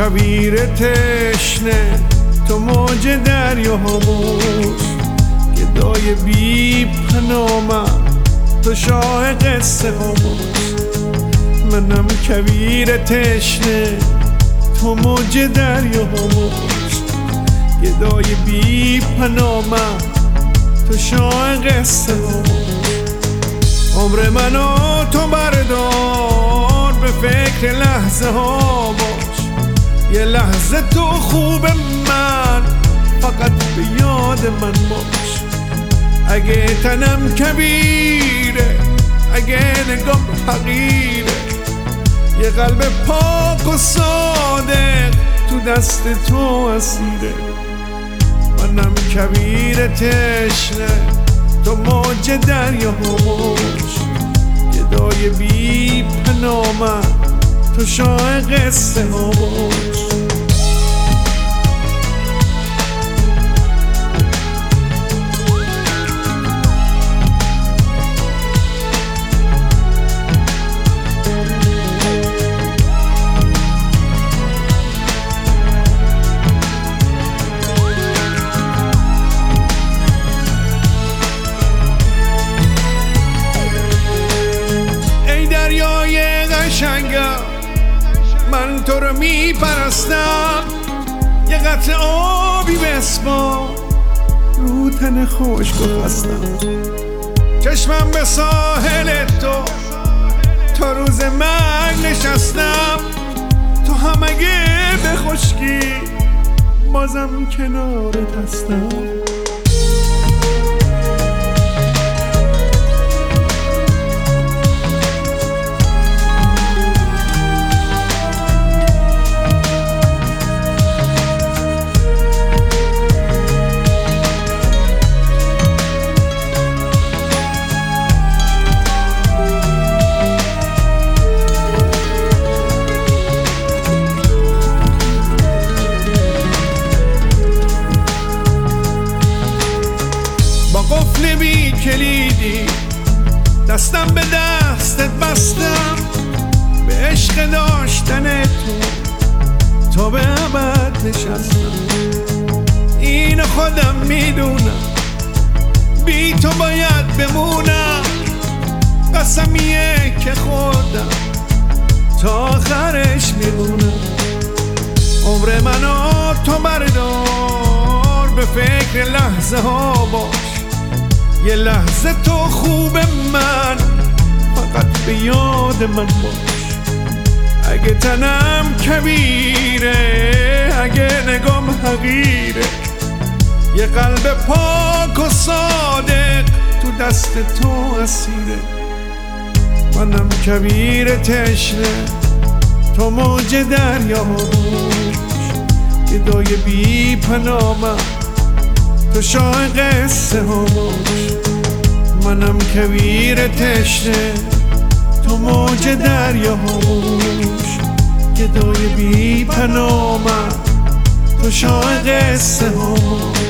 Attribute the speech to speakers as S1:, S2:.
S1: کویر تشنه تو موج دریا هموش گدای بی پنامم تو شاه قصه هموش منم کویر تشنه تو موج دریا هموش گدای بی پنامم تو شاه قصه هموش عمر منو تو بردار به فکر لحظه ها باش یه لحظه تو خوب من فقط به یاد من باش اگه تنم کبیره اگه نگام حقیره یه قلب پاک و صادق تو دست تو اسیره منم کویر تشنه تو موج دریا هموش گدای بی پنامم تو شاه قصه هموش من تو رو میپرستم یه قطره آبی بسپار رو تن خشک و خستم چشمم به ساحل تو تا روز مرگ نشستم تو هم اگه به خشکی بازم کنارت هستم قفل بی کلیدی دستم به دستت بستم به عشق داشتن تو به ابد نشستم اینو خودم میدونم بی تو باید بمونم قسمیه که خودم تا آخرش میمونم عمر منو تو بردار به فکر لحظه ها باش یه لحظه تو خوب من فقط به یاد من باش اگه تنم کبیره اگه نگام حقیره یه قلب پاک و صادق تو دست تو اسیره منم کویر تشنه تو موج دریا هموش گدای بی پنامم تو شاه قصه هموش منم کویر تشنه تو موج دریا هموش گدای بی پنامم تو شاه قصه هموش